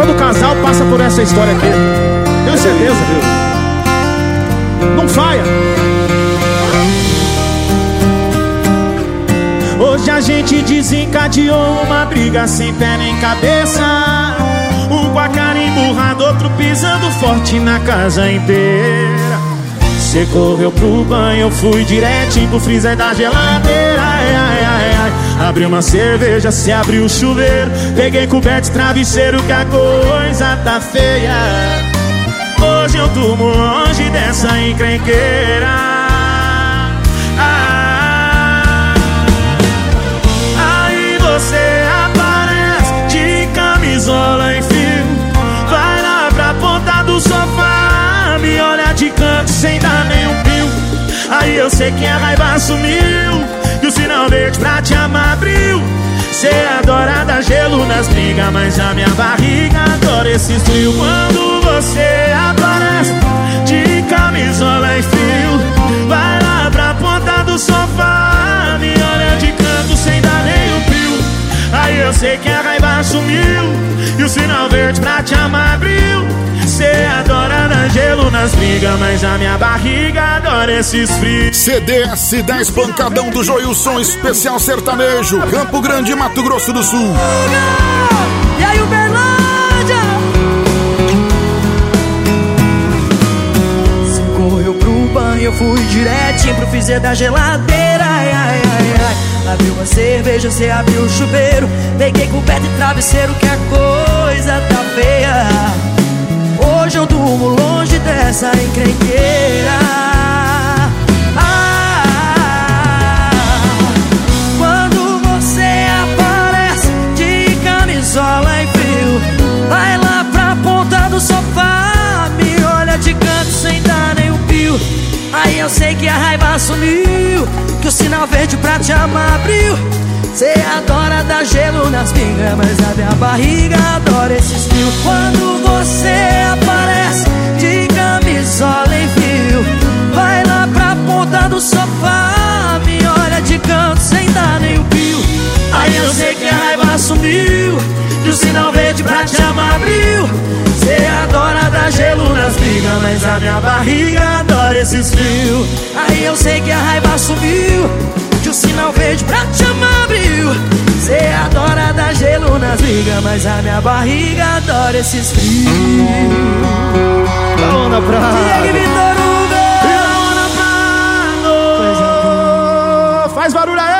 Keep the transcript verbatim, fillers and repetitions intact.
Todo casal passa por essa história aqui. Tenho certeza, viu? Não falha. Hoje a gente desencadeou uma briga sem pé nem cabeça. Um com a cara emburrada, outro pisando forte na casa inteira. Cê correu pro banho, eu fui direitinho pro freezer da geladeira. Ai, ai, ai, ai. Abri uma cerveja, cê abriu o chuveiro. Peguei coberto e travesseiro, que a coisa tá feia. Hoje eu durmo longe dessa encrenqueira. Ah, aí você aparece de camisola em fio. Vai lá pra ponta do sofá, me olha de canto sem dar nenhum pio. Aí eu sei que a raiva sumiu e o sinal verde pra te amar abriu. Cê adora dar gelo nas brigas, mas a minha barriga adora esse frio. Quando você aparece de camisola e fio, vai lá pra ponta do sofá, me olha de canto sem dar nenhum pio. Aí eu sei que a raiva sumiu e o sinal verde pra te amar abriu. Cê adora dar gelo nas brigas, mas a minha barriga adora esses frios. C D S dez Pancadão do Joilson, especial sertanejo, Campo Grande, Mato Grosso do Sul. E aí, Uberlândia? Cê correu pro banho, eu fui direitinho pro freezer da geladeira. Ai, ai, ai, ai. Abriu uma cerveja, cê abriu o chuveiro. Peguei coberto e travesseiro, que a coisa tá feia. Hoje eu durmo longe dessa encrenqueira. Ah, quando você aparece de camisola e frio, vai lá pra ponta do sofá, me olha de canto sem dar nenhum pio. Aí eu sei que a raiva sumiu, que o sinal verde pra te amar abriu. Cê adora dar gelo nas pingas, mas a minha barriga adora esses fios. Quando você aparece de camisola em fio, vai lá pra ponta do sofá, me olha de canto sem dar nenhum pio. Aí eu sei que a raiva sumiu e o sinal verde pra te amar abriu. Cê adora dar gelo nas brigas, mas a minha barriga adora esses fios. Aí eu sei que a raiva sumiu, o sinal verde pra te amar abriu. Cê adora dar gelo nas brigas, mas a minha barriga adora esses frios. Da onda pra Diego Vitor Hugo. Faz barulho aí.